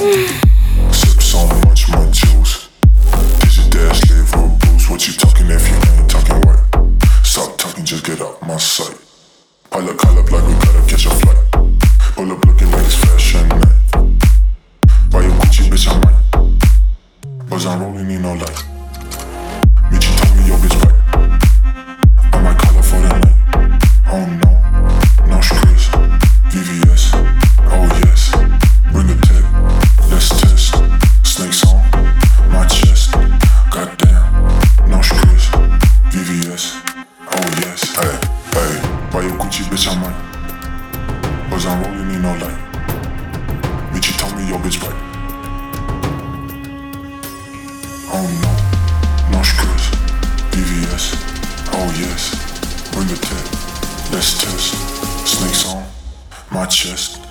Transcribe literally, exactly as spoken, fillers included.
Sip so much, my juice. Dizzy dash, live for a boost. What you talking if you ain't talking right? Stop talking, just get out my sight. Pilot call up like we gotta catch a flight. Pull up looking like it's fashion night. Buy your Gucci, bitch, I might. Buzz on rolling, need no light. Meet you, tell me your bitch right. I might call her for the night. Oh no, no stress. V V S, oh yes. Bring a tip, let's test. Snakes on my chest. Goddamn, no stress. V V S, oh yes. Hey, hey, buy your Gucci, bitch, I might. Buzz on rolling, need no light. Meet you, tell me your bitch right. Oh no, no stress. V V S, oh yes. Bring a tip, let's test. Snakes on my chest.